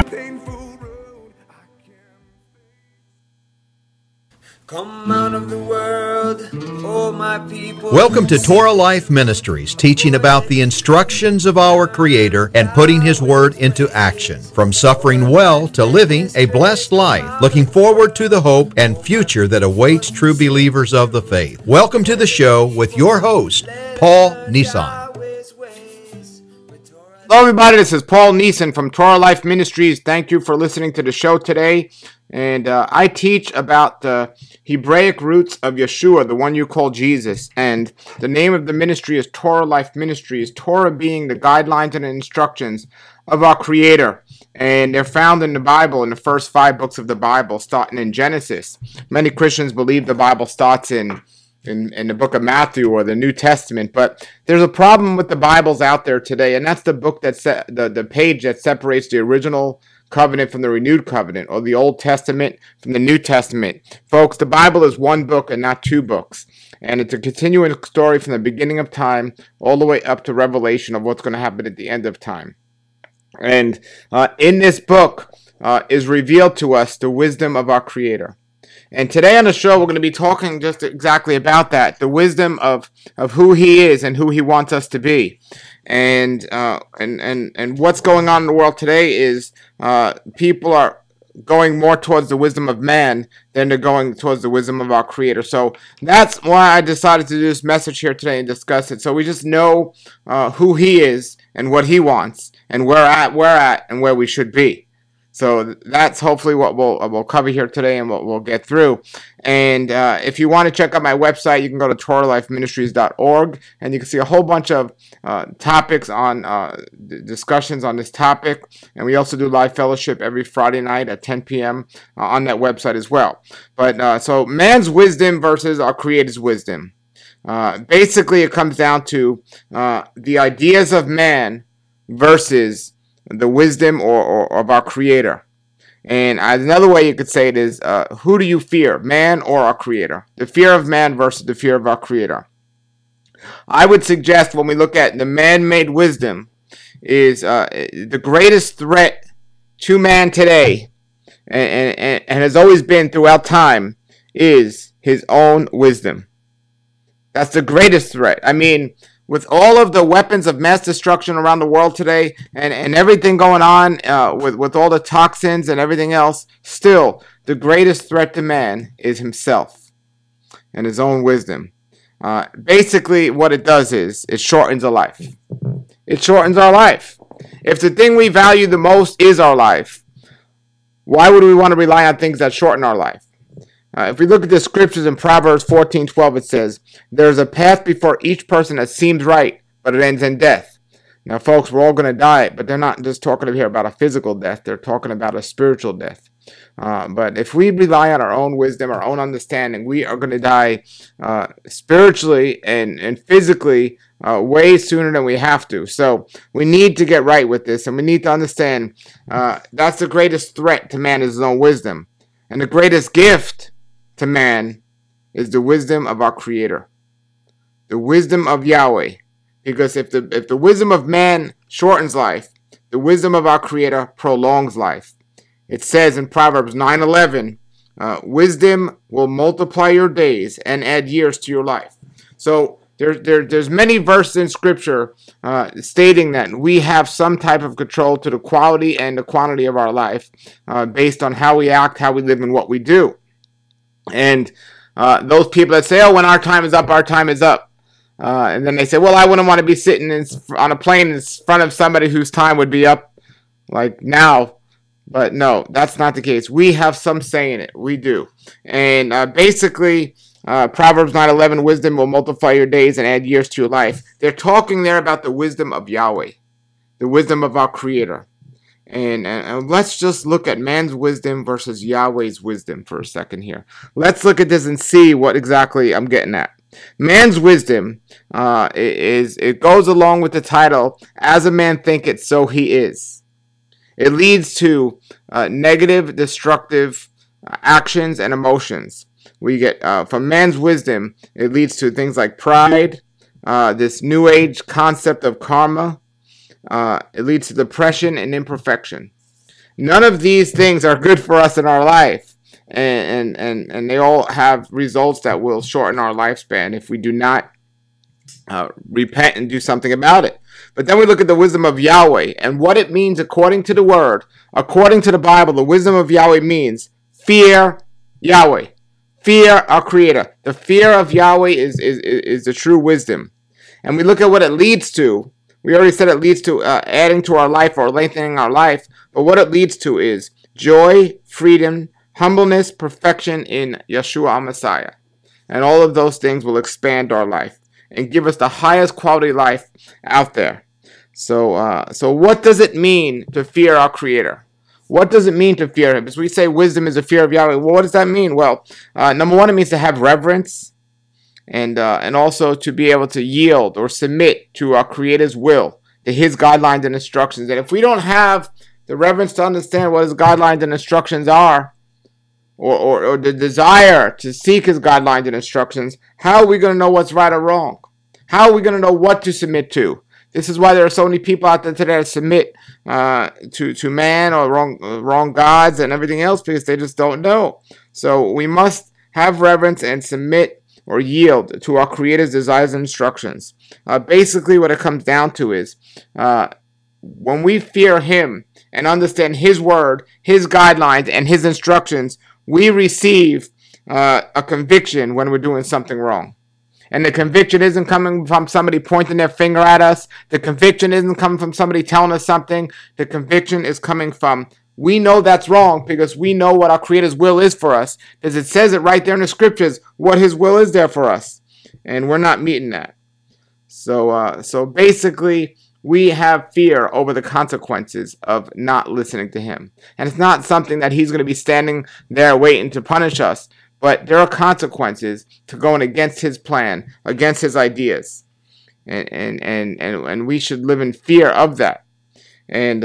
painful road I can. Come out of the world, oh my people. Welcome to Torah Life Ministries, teaching about the instructions of our Creator and putting His Word into action. From suffering well to living a blessed life, looking forward to the hope and future that awaits true believers of the faith. Welcome to the show with your host, Paul Nissan. Hello, everybody. This is Paul Neeson from Torah Life Ministries. Thank you for listening to the show today. And I teach about the Hebraic roots of Yeshua, the one you call Jesus. And the name of the ministry is Torah Life Ministries, Torah being the guidelines and instructions of our Creator. And they're found in the Bible, in the first 5 books of the Bible, starting in Genesis. Many Christians believe the Bible starts in the book of Matthew or the New Testament, but there's a problem with the Bibles out there today, and that's the book the page that separates the original covenant from the renewed covenant, or the Old Testament from the New Testament. Folks, the Bible is one book and not 2 books, and it's a continuing story from the beginning of time all the way up to Revelation of what's going to happen at the end of time. And in this book is revealed to us the wisdom of our Creator. And today on the show, we're going to be talking just exactly about that, the wisdom of who He is and who He wants us to be. And what's going on in the world today is people are going more towards the wisdom of man than they're going towards the wisdom of our Creator. So that's why I decided to do this message here today and discuss it. So we just know who He is and what He wants and where we're at and where we should be. So that's hopefully what we'll cover here today and what we'll get through. And if you want to check out my website, you can go to TorahLifeMinistries.org, and you can see a whole bunch of topics on discussions on this topic. And we also do live fellowship every Friday night at 10 p.m. On that website as well. But so man's wisdom versus our Creator's wisdom. Basically, it comes down to the ideas of man versus the wisdom or of our Creator. And another way you could say it is, who do you fear, man or our Creator? The fear of man versus the fear of our Creator. I would suggest when we look at the man-made wisdom is the greatest threat to man today, and has always been throughout time, is his own wisdom. That's the greatest threat. I mean, with all of the weapons of mass destruction around the world today and everything going on with all the toxins and everything else, still, the greatest threat to man is himself and his own wisdom. Basically, what it does is it shortens a life. It shortens our life. If the thing we value the most is our life, why would we want to rely on things that shorten our life? If we look at the scriptures in Proverbs 14:12, it says, "There's a path before each person that seems right, but it ends in death." Now, folks, we're all going to die, but they're not just talking here about a physical death. They're talking about a spiritual death. But if we rely on our own wisdom, our own understanding, we are going to die spiritually and physically way sooner than we have to. So we need to get right with this, and we need to understand that's the greatest threat to man is his own wisdom. And the greatest gift to man is the wisdom of our Creator, the wisdom of Yahweh. Because if the wisdom of man shortens life, the wisdom of our Creator prolongs life. It says in Proverbs 9:11, wisdom will multiply your days and add years to your life. So there's many verses in Scripture stating that we have some type of control to the quality and the quantity of our life based on how we act, how we live, and what we do. And those people that say, "Oh, when our time is up, our time is up," and then they say, "Well, I wouldn't want to be sitting on a plane in front of somebody whose time would be up like now." But no, that's not the case. We have some say in it. We do. And basically, Proverbs 9:11, wisdom will multiply your days and add years to your life. They're talking there about the wisdom of Yahweh, the wisdom of our Creator. And let's just look at man's wisdom versus Yahweh's wisdom for a second here. Let's look at this and see what exactly I'm getting at. Man's wisdom it goes along with the title, "As a man thinketh, so he is." It leads to negative, destructive actions and emotions. We get from man's wisdom, it leads to things like pride, this new age concept of karma. It leads to depression and imperfection. None of these things are good for us in our life. And they all have results that will shorten our lifespan if we do not repent and do something about it. But then we look at the wisdom of Yahweh and what it means according to the word, according to the Bible. The wisdom of Yahweh means fear Yahweh, fear our Creator. The fear of Yahweh is the true wisdom. And we look at what it leads to. We already said it leads to adding to our life or lengthening our life. But what it leads to is joy, freedom, humbleness, perfection in Yeshua Messiah. And all of those things will expand our life and give us the highest quality life out there. So what does it mean to fear our Creator? What does it mean to fear Him? As we say wisdom is the fear of Yahweh. Well, what does that mean? Well, number one, it means to have reverence and also to be able to yield or submit to our Creator's will, to His guidelines and instructions. And if we don't have the reverence to understand what His guidelines and instructions are, or the desire to seek His guidelines and instructions, how are we going to know what's right or wrong? How are we going to know what to submit to? This is why there are so many people out there today that submit to man or wrong gods and everything else because they just don't know. So we must have reverence and submit or yield to our Creator's desires and instructions. Basically, what it comes down to is when we fear Him and understand His word, His guidelines, and His instructions, we receive a conviction when we're doing something wrong. And the conviction isn't coming from somebody pointing their finger at us. The conviction isn't coming from somebody telling us something. The conviction is coming from, we know that's wrong because we know what our Creator's will is for us. Because it says it right there in the scriptures, what His will is there for us. And we're not meeting that. So basically, we have fear over the consequences of not listening to Him. And it's not something that He's going to be standing there waiting to punish us. But there are consequences to going against His plan, against His ideas. And we should live in fear of that. And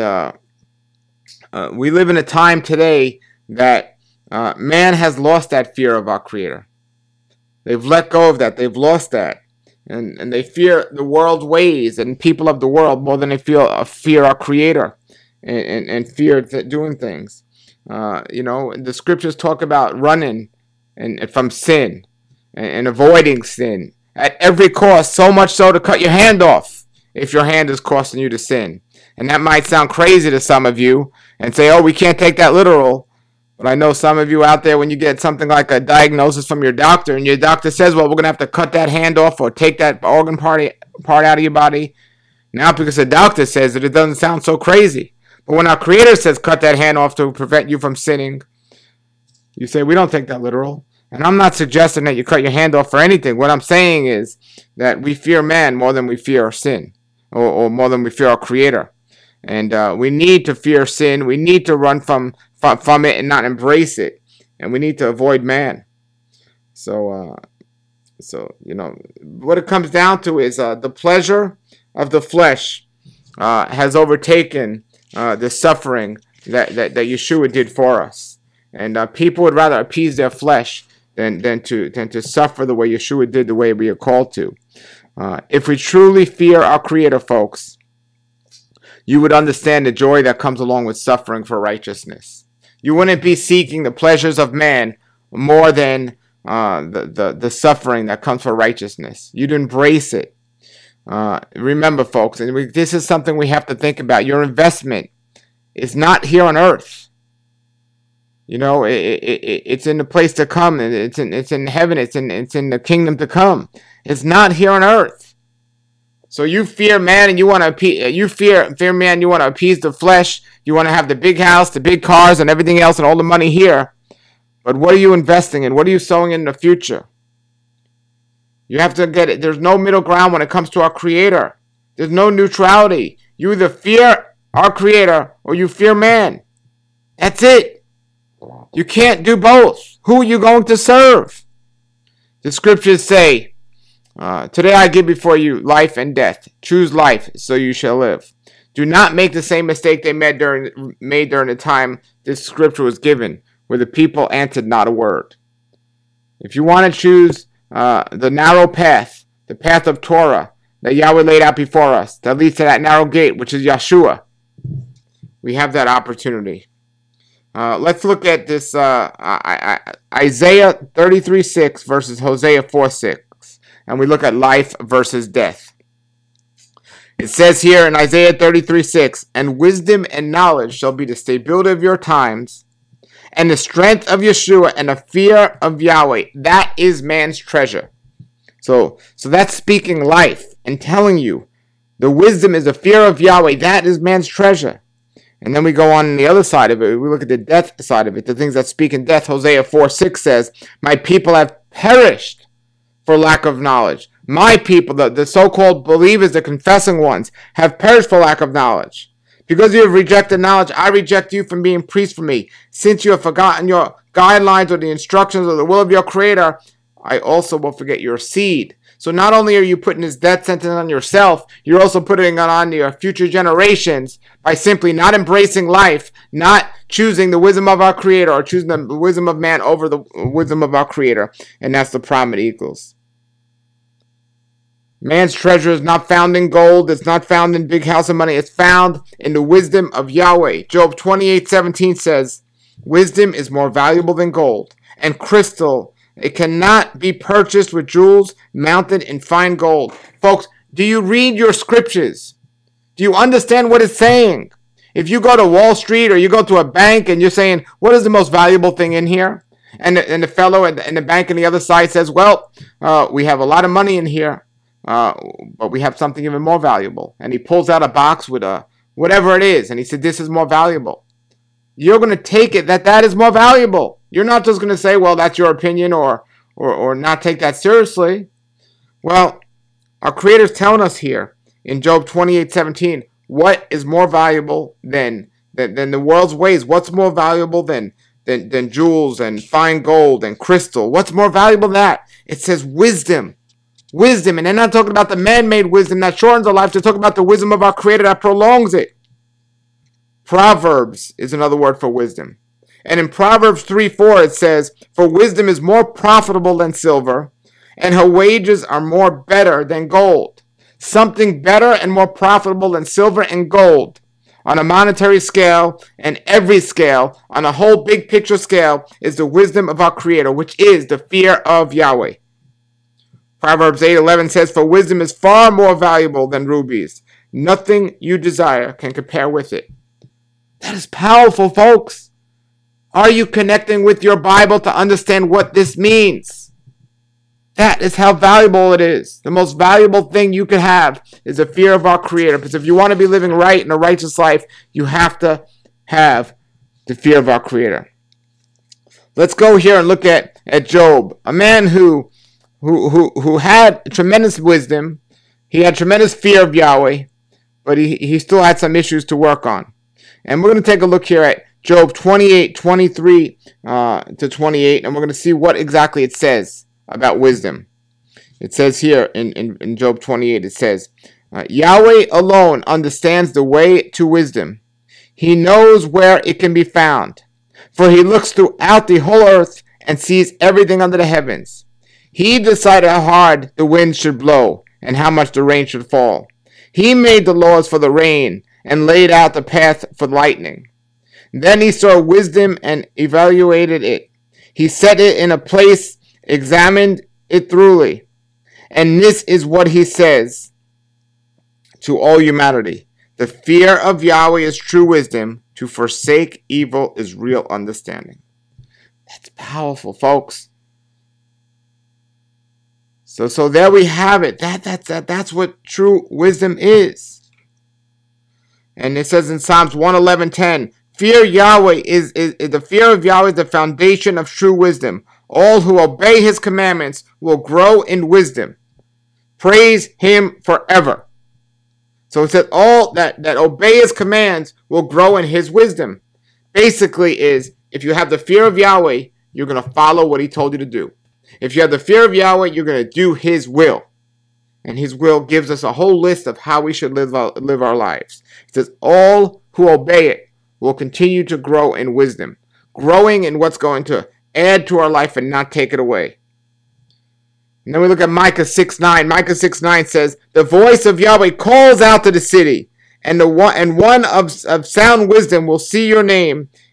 we live in a time today that man has lost that fear of our Creator. They've let go of that. They've lost that. And they fear the world's ways and people of the world more than they fear our Creator and fear doing things. The scriptures talk about running and from sin and avoiding sin at every cost, so much so to cut your hand off if your hand is causing you to sin. And that might sound crazy to some of you and say, oh, we can't take that literal. But I know some of you out there, when you get something like a diagnosis from your doctor and your doctor says, well, we're going to have to cut that hand off or take that organ part out of your body. Now, because the doctor says it doesn't sound so crazy. But when our Creator says cut that hand off to prevent you from sinning, you say, we don't take that literal. And I'm not suggesting that you cut your hand off for anything. What I'm saying is that we fear man more than we fear our sin, or more than we fear our Creator. And we need to fear sin. We need to run from it and not embrace it. And we need to avoid man. So what it comes down to is the pleasure of the flesh has overtaken the suffering that Yeshua did for us. And people would rather appease their flesh than to suffer the way Yeshua did, the way we are called to. If we truly fear our Creator, folks, you would understand the joy that comes along with suffering for righteousness. You wouldn't be seeking the pleasures of man more than the suffering that comes for righteousness. You'd embrace it. Remember, folks, and this is something we have to think about. Your investment is not here on earth. It's in the place to come, and it's in heaven. It's in the kingdom to come. It's not here on earth. So you fear man, and you want to fear man. You want to appease the flesh. You want to have the big house, the big cars, and everything else, and all the money here. But what are you investing in? What are you sowing in the future? You have to get it. There's no middle ground when it comes to our Creator. There's no neutrality. You either fear our Creator or you fear man. That's it. You can't do both. Who are you going to serve? The scriptures say, today I give before you life and death. Choose life, so you shall live. Do not make the same mistake they made during the time this scripture was given, where the people answered not a word. If you want to choose the narrow path, the path of Torah that Yahweh laid out before us, that leads to that narrow gate, which is Yeshua, we have that opportunity. Let's look at this Isaiah 33:6 versus Hosea 4:6, and we look at life versus death. It says here in Isaiah 33:6, and wisdom and knowledge shall be the stability of your times, and the strength of Yeshua and the fear of Yahweh. That is man's treasure. So that's speaking life and telling you the wisdom is the fear of Yahweh. That is man's treasure. And then we go on the other side of it. We look at the death side of it, the things that speak in death. Hosea 4:6 says, my people have perished for lack of knowledge. My people, the so-called believers, the confessing ones, have perished for lack of knowledge. Because you have rejected knowledge, I reject you from being priests for me. Since you have forgotten your guidelines or the instructions or the will of your Creator, I also will forget your seed. So not only are you putting this death sentence on yourself, you're also putting it on your future generations by simply not embracing life, not choosing the wisdom of our Creator or choosing the wisdom of man over the wisdom of our Creator. And that's the problem it equals. Man's treasure is not found in gold. It's not found in big house of money. It's found in the wisdom of Yahweh. Job 28:17 says, wisdom is more valuable than gold and crystal. It cannot be purchased with jewels mounted in fine gold. Folks, do you read your scriptures? Do you understand what it's saying? If you go to Wall Street or you go to a bank and you're saying, what is the most valuable thing in here? And the fellow in the bank on the other side says, well, we have a lot of money in here, but we have something even more valuable. And he pulls out a box with whatever it is, and he said, this is more valuable. You're going to take it that is more valuable. You're not just going to say, well, that's your opinion or not take that seriously. Well, our Creator's telling us here in Job 28:17, what is more valuable than the world's ways? What's more valuable than jewels and fine gold and crystal? What's more valuable than that? It says wisdom. Wisdom. And they're not talking about the man-made wisdom that shortens our life. They're talking about the wisdom of our Creator that prolongs it. Proverbs is another word for wisdom. And in Proverbs 3:4 it says, for wisdom is more profitable than silver, and her wages are more better than gold. Something better and more profitable than silver and gold on a monetary scale and every scale, on a whole big picture scale, is the wisdom of our Creator, which is the fear of Yahweh. Proverbs 8:11 says, for wisdom is far more valuable than rubies. Nothing you desire can compare with it. That is powerful, folks. Are you connecting with your Bible to understand what this means? That is how valuable it is. The most valuable thing you can have is the fear of our Creator. Because if you want to be living right in a righteous life, you have to have the fear of our Creator. Let's go here and look at Job, a man who had tremendous wisdom. He had tremendous fear of Yahweh, but he still had some issues to work on. And we're going to take a look here at Job 28:23 to 28, and we're going to see what exactly it says about wisdom. It says here in Job 28, it says, Yahweh alone understands the way to wisdom. He knows where it can be found, for he looks throughout the whole earth and sees everything under the heavens. He decided how hard the wind should blow and how much the rain should fall. He made the laws for the rain and laid out the path for lightning. Then he saw wisdom and evaluated it. He set it in a place, examined it thoroughly. And this is what he says to all humanity. The fear of Yahweh is true wisdom. To forsake evil is real understanding. That's powerful, folks. So there we have it. That's what true wisdom is. And it says in Psalms 111:10, fear Yahweh is the fear of Yahweh is the foundation of true wisdom. All who obey his commandments will grow in wisdom. Praise him forever. So it says all that obey his commands will grow in his wisdom. Basically is, if you have the fear of Yahweh, you're going to follow what he told you to do. If you have the fear of Yahweh, you're going to do his will. And his will gives us a whole list of how we should live our lives. It says all who obey it will continue to grow in wisdom, growing in what's going to add to our life and not take it away. And then we look at Micah 6:9. Micah 6:9 says, the voice of Yahweh calls out to the city, and one of sound wisdom will see your name.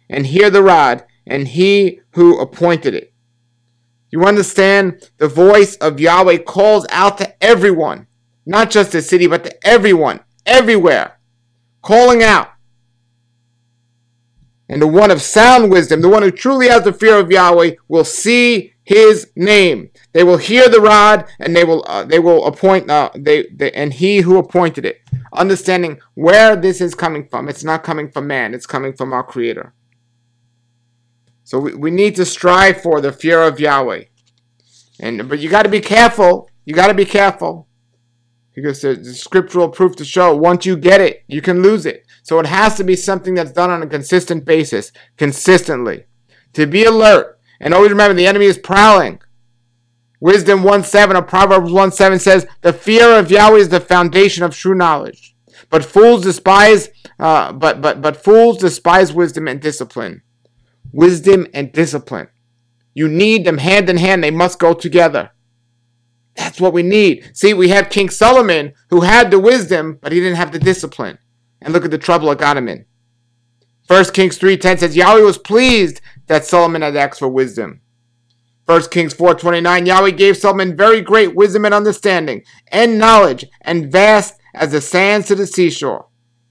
and hear the rod, and he who appointed it. You understand? The voice of Yahweh calls out to everyone, not just the city, but to everyone, everywhere, calling out. And the one of sound wisdom, the one who truly has the fear of Yahweh, will see his name. They will hear the rod, and they will appoint and he who appointed it. Understanding where this is coming from. It's not coming from man. It's coming from our Creator. So we need to strive for the fear of Yahweh. But you got to be careful. You got to be careful. Because there's scriptural proof to show once you get it, you can lose it. So it has to be something that's done on a consistent basis, consistently. To be alert. And always remember, the enemy is prowling. Wisdom 1:7 or Proverbs 1:7 says, the fear of Yahweh is the foundation of true knowledge. But fools despise fools despise wisdom and discipline. Wisdom and discipline. You need them hand in hand. They must go together. That's what we need. See, we have King Solomon who had the wisdom, but he didn't have the discipline. And look at the trouble it got him in. 1 Kings 3:10 says, Yahweh was pleased that Solomon had asked for wisdom. 1 Kings 4:29, Yahweh gave Solomon very great wisdom and understanding, and knowledge, and vast as the sands to the seashore.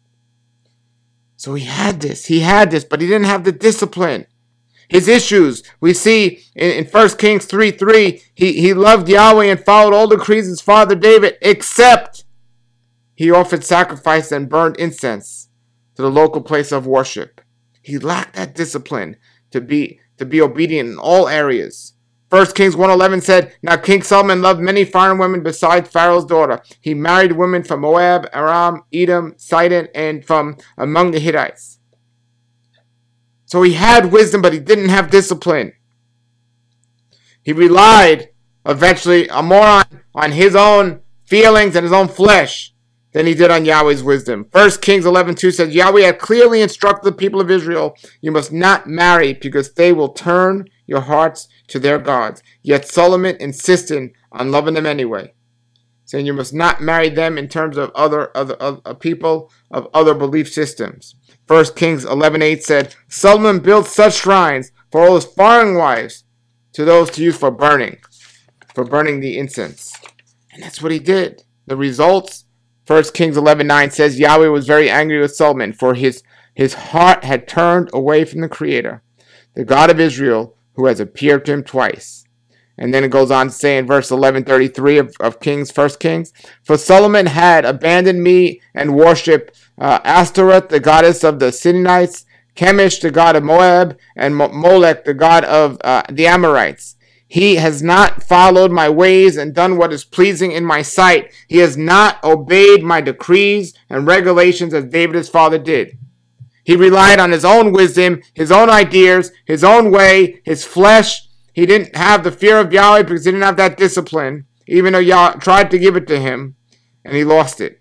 So he had this, but he didn't have the discipline. His issues, we see in 1 Kings 3:3, he loved Yahweh and followed all the decrees of his father David, except he offered sacrifice and burned incense to the local place of worship. He lacked that discipline to be obedient in all areas. 1 Kings 1:11 said, now King Solomon loved many foreign women besides Pharaoh's daughter. He married women from Moab, Aram, Edom, Sidon, and from among the Hittites. So he had wisdom, but he didn't have discipline. He relied eventually more on his own feelings and his own flesh than he did on Yahweh's wisdom. 1 Kings 11:2 says, Yahweh had clearly instructed the people of Israel, you must not marry because they will turn your hearts to their gods. Yet Solomon insisted on loving them anyway, saying you must not marry them in terms of other people of other belief systems. 1 Kings 11:8 said, Solomon built such shrines for all his foreign wives to those to use for burning the incense. And that's what he did. The results, 1 Kings 11:9 says, Yahweh was very angry with Solomon, for his heart had turned away from the Creator, the God of Israel, who has appeared to him twice. And then it goes on to say in verse 11:33 of Kings, 1 Kings, for Solomon had abandoned me and worshipped Ashtoreth, the goddess of the Sidonites, Chemosh, the god of Moab, and Molech, the god of the Amorites. He has not followed my ways and done what is pleasing in my sight. He has not obeyed my decrees and regulations as David his father did. He relied on his own wisdom, his own ideas, his own way, his flesh. He didn't have the fear of Yahweh because he didn't have that discipline, even though Yahweh tried to give it to him, and he lost it.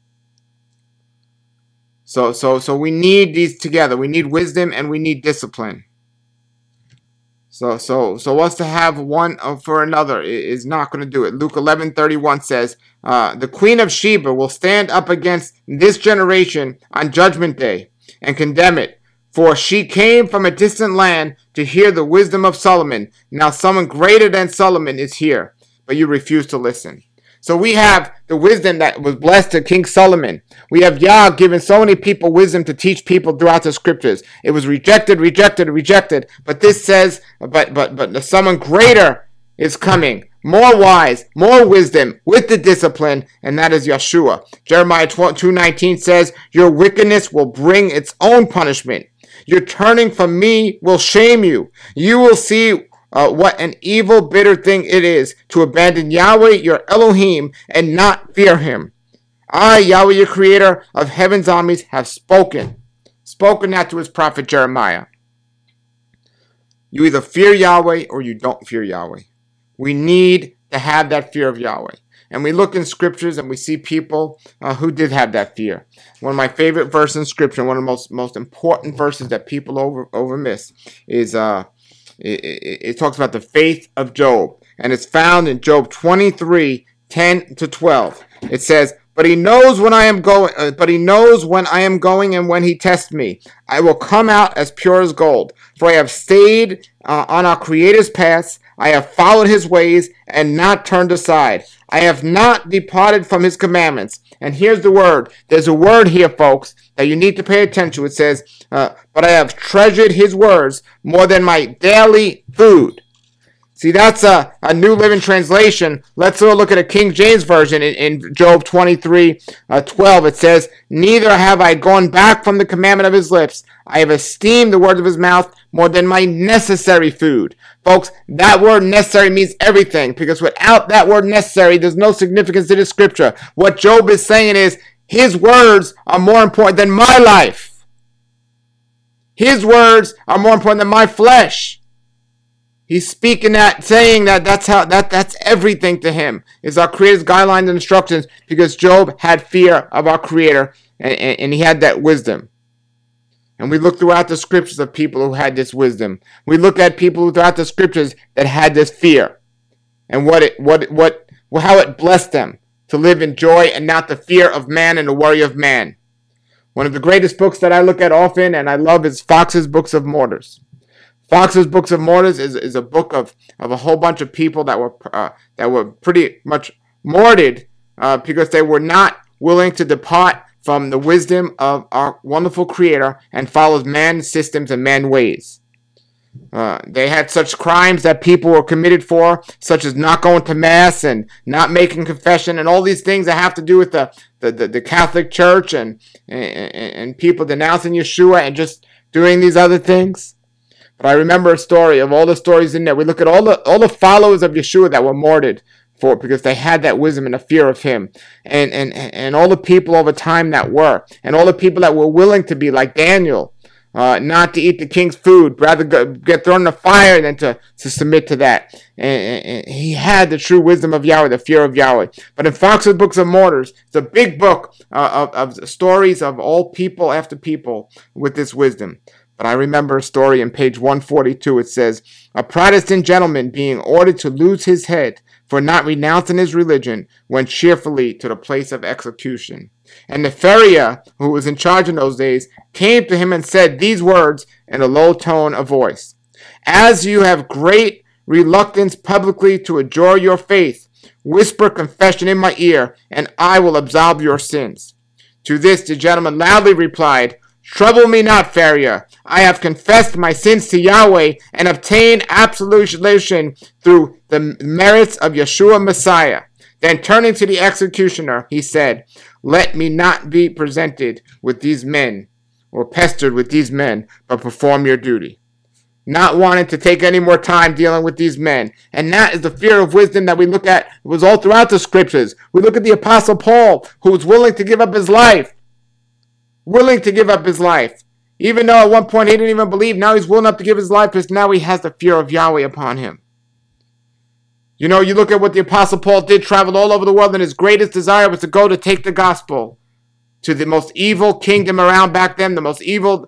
So we need these together. We need wisdom and we need discipline. So us to have one for another is not going to do it. Luke 11:31 says, the Queen of Sheba will stand up against this generation on Judgment Day and condemn it. For she came from a distant land to hear the wisdom of Solomon. Now someone greater than Solomon is here, but you refuse to listen. So we have the wisdom that was blessed to King Solomon. We have Yah giving so many people wisdom to teach people throughout the scriptures. It was rejected. But this says, but someone greater is coming. More wise, more wisdom, with the discipline, and that is Yeshua. Jeremiah 2:19 says, your wickedness will bring its own punishment. Your turning from me will shame you. You will see what an evil, bitter thing it is to abandon Yahweh, your Elohim, and not fear him. I, Yahweh, your creator of heaven's armies, have spoken that to his prophet Jeremiah. You either fear Yahweh or you don't fear Yahweh. We need to have that fear of Yahweh. And we look in scriptures and we see people who did have that fear. One of my favorite verses in scripture, one of the most important verses that people over miss is it talks about the faith of Job. And it's found in Job 23:10-12. It says, But he knows when I am going. But he knows when I am going, and when he tests me, I will come out as pure as gold. For I have stayed on our Creator's paths. I have followed his ways and not turned aside. I have not departed from his commandments. And here's the word. There's a word here, folks, that you need to pay attention to. It says, but I have treasured his words more than my daily food. See, that's a New Living Translation. Let's look at a King James Version in Job 23:12. It says, neither have I gone back from the commandment of his lips. I have esteemed the words of his mouth more than my necessary food. Folks, that word necessary means everything, because without that word necessary, there's no significance to the scripture. What Job is saying is, his words are more important than my life. His words are more important than my flesh. He's speaking that, saying that that's everything to him, is our Creator's guidelines and instructions, because Job had fear of our Creator, and he had that wisdom. And we look throughout the scriptures of people who had this wisdom. We look at people throughout the scriptures that had this fear, and how it blessed them to live in joy and not the fear of man and the worry of man. One of the greatest books that I look at often and I love is Fox's Books of Martyrs. Fox's Books of Martyrs is a book of a whole bunch of people that were pretty much martyred because they were not willing to depart from the wisdom of our wonderful Creator and follow man's systems and man's ways. They had such crimes that people were committed for, such as not going to Mass and not making confession, and all these things that have to do with the Catholic Church and people denouncing Yeshua and just doing these other things. But I remember a story of all the stories in there. We look at all the followers of Yeshua that were martyred for because they had that wisdom and the fear of him, and all the people over time that were, and all the people that were willing to be like Daniel, not to eat the king's food, rather get thrown in the fire than to submit to that. And he had the true wisdom of Yahweh, the fear of Yahweh. But in Fox's Books of Martyrs, it's a big book of stories of all people after people with this wisdom. But I remember a story in page 142. It says, a Protestant gentleman being ordered to lose his head for not renouncing his religion went cheerfully to the place of execution. And the farrier, who was in charge in those days, came to him and said these words in a low tone of voice. As you have great reluctance publicly to adjure your faith, whisper confession in my ear, and I will absolve your sins. To this the gentleman loudly replied, trouble me not, farrier. I have confessed my sins to Yahweh and obtained absolution through the merits of Yeshua Messiah. Then turning to the executioner, he said, let me not be presented with these men or pestered with these men, but perform your duty. Not wanting to take any more time dealing with these men. And that is the fear of wisdom that we look at. It was all throughout the scriptures. We look at the Apostle Paul, who was willing to give up his life. Willing to give up his life. Even though at one point he didn't even believe, now he's willing to give his life because now he has the fear of Yahweh upon him. You know, you look at what the Apostle Paul did, traveled all over the world, and his greatest desire was to go to take the gospel to the most evil kingdom around back then. The most evil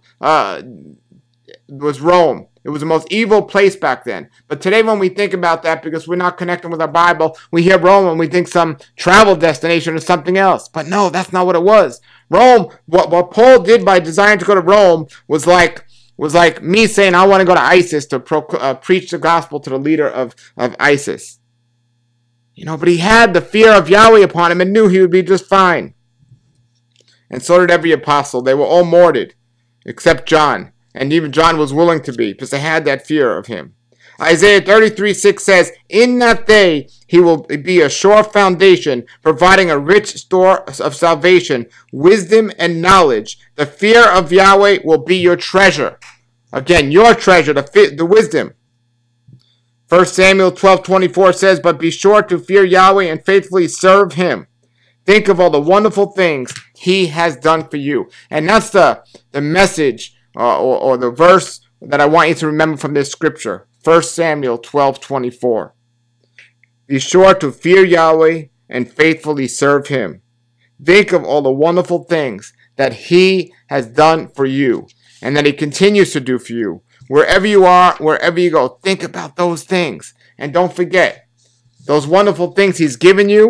was Rome. It was the most evil place back then. But today when we think about that, because we're not connecting with our Bible, we hear Rome and we think some travel destination or something else. But no, that's not what it was. Rome, what Paul did by desiring to go to Rome was like me saying I want to go to ISIS to preach the gospel to the leader of ISIS. You know, but he had the fear of Yahweh upon him and knew he would be just fine. And so did every apostle. They were all martyred, except John. And even John was willing to be, because they had that fear of him. Isaiah 33:6 says, in that day he will be a sure foundation, providing a rich store of salvation, wisdom and knowledge. The fear of Yahweh will be your treasure. Again, your treasure, the wisdom. 1 Samuel 12:24 says, but be sure to fear Yahweh and faithfully serve him. Think of all the wonderful things he has done for you. And that's the message or the verse that I want you to remember from this scripture. 1 Samuel 12:24. Be sure to fear Yahweh and faithfully serve him. Think of all the wonderful things that he has done for you and that he continues to do for you. Wherever you are, wherever you go, think about those things. And don't forget, those wonderful things he's given you,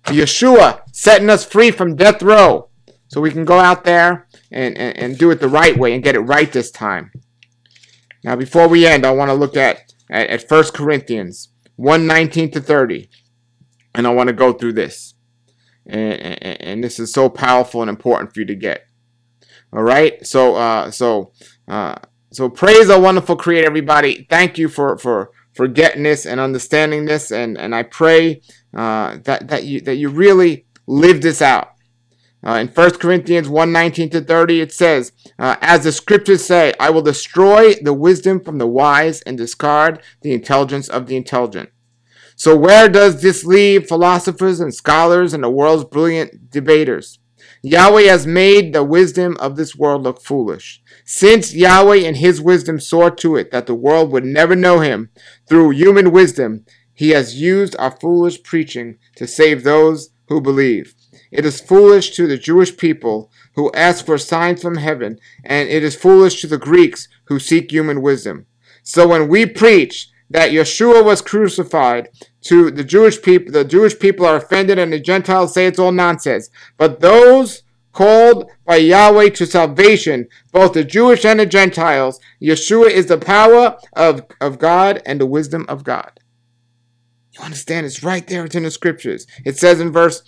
Yeshua setting us free from death row so we can go out there and do it the right way and get it right this time. Now, before we end, I want to look at 1 Corinthians 1:19-30, and I want to go through this. And this is so powerful and important for you to get. All right? So praise our wonderful Creator, everybody. Thank you for getting this and understanding this, and I pray that you really live this out. In 1 Corinthians 1:19-30, it says, as the scriptures say, I will destroy the wisdom from the wise and discard the intelligence of the intelligent. So where does this leave philosophers and scholars and the world's brilliant debaters? Yahweh has made the wisdom of this world look foolish. Since Yahweh in his wisdom saw to it that the world would never know him through human wisdom, he has used our foolish preaching to save those who believe. It is foolish to the Jewish people who ask for signs from heaven, and it is foolish to the Greeks who seek human wisdom. So when we preach that Yeshua was crucified, to the Jewish people are offended, and the Gentiles say it's all nonsense. But those called by Yahweh to salvation, both the Jewish and the Gentiles, Yeshua is the power of God and the wisdom of God. You understand? It's right there. It's in the scriptures. It says in verse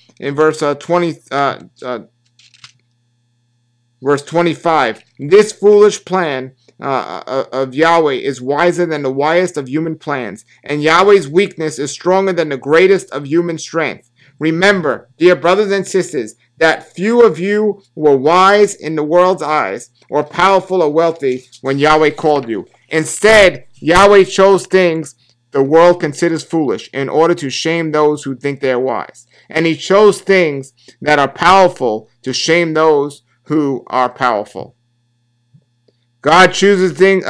25, this foolish plan of Yahweh is wiser than the wisest of human plans, and Yahweh's weakness is stronger than the greatest of human strength. Remember, dear brothers and sisters, that few of you were wise in the world's eyes, or powerful or wealthy when Yahweh called you. Instead, Yahweh chose things the world considers foolish in order to shame those who think they are wise. And he chose things that are powerful to shame those who are powerful. God chose things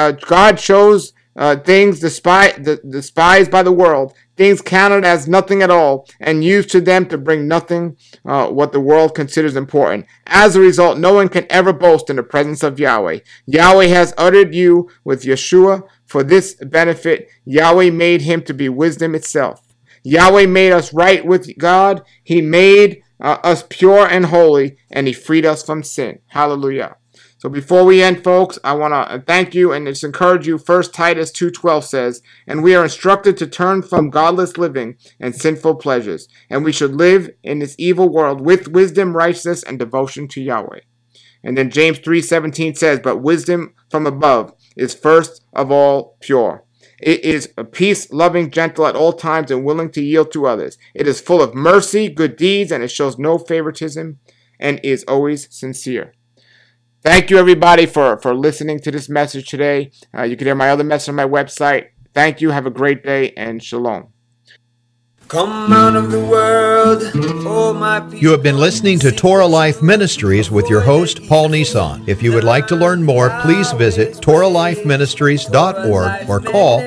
despised by the world, things counted as nothing at all, and used to them to bring nothing what the world considers important. As a result, no one can ever boast in the presence of Yahweh. Yahweh has uttered you with Yeshua for this benefit. Yahweh made him to be wisdom itself. Yahweh made us right with God. He made us pure and holy, and he freed us from sin. Hallelujah. So before we end, folks, I want to thank you and just encourage you. 1 Titus 2:12 says, and we are instructed to turn from godless living and sinful pleasures, and we should live in this evil world with wisdom, righteousness, and devotion to Yahweh. And then James 3:17 says, but wisdom from above is first of all pure. It is a peace, loving, gentle at all times, and willing to yield to others. It is full of mercy, good deeds, and it shows no favoritism, and is always sincere. Thank you, everybody, for listening to this message today. You can hear my other message on my website. Thank you. Have a great day, and shalom. Come out of the world, oh my people. You have been listening to Torah Life Ministries with your host, Paul Nissan. If you would like to learn more, please visit TorahLifeMinistries.org or call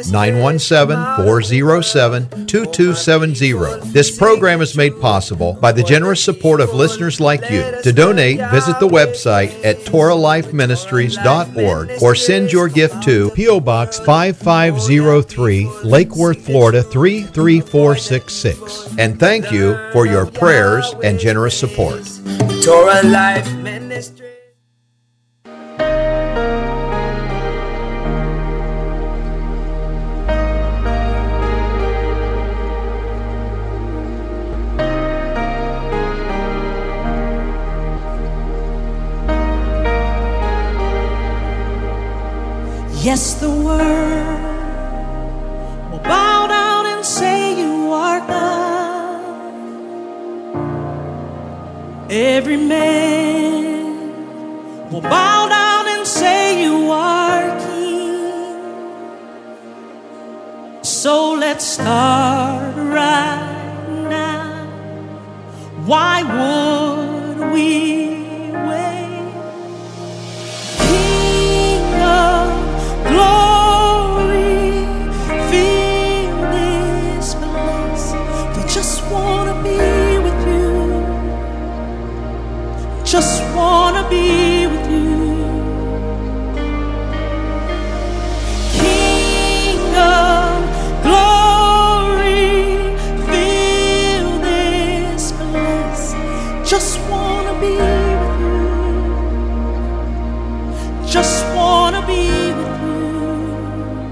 917-407-2270. This program is made possible by the generous support of listeners like you. To donate, visit the website at TorahLifeMinistries.org or send your gift to P.O. Box 5503, Lake Worth, Florida 33466. And thank you for your prayers and generous support. Torah Life Ministry. Yes, the world will bow down and say you are God. Every man will bow down and say you are King. So let's start right now. Why would we